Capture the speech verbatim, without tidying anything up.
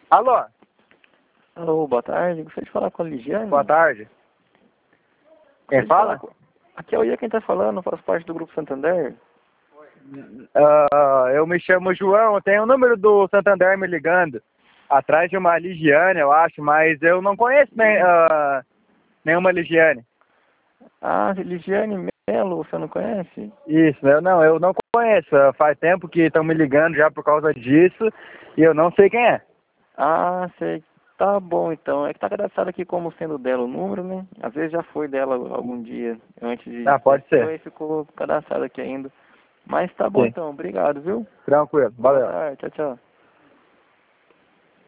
Alô? Alô, boa tarde. Gostaria de falar com a Ligiane. Boa tarde. Quem Gostaria de fala? falar com- Aqui é o Ian quem tá falando, faço parte do Grupo Santander. Ah, eu me chamo João, tem o número do Santander me ligando. Atrás de uma Ligiane, eu acho, mas eu não conheço nem, ah, nenhuma Ligiane. Ah, Ligiane Melo, você não conhece? Isso, eu não, eu não conheço. Ah, Faz tempo que estão me ligando já por causa disso e eu não sei quem é. Ah, sei. Tá bom então. É que tá cadastrado aqui como sendo dela o número, né? Às vezes já foi dela algum dia antes de Ah, pode ser seu ser. e ficou cadastrado aqui ainda. Mas tá bom Sim, então. Obrigado, viu? tranquilo, Boa valeu. tarde. Tchau, tchau.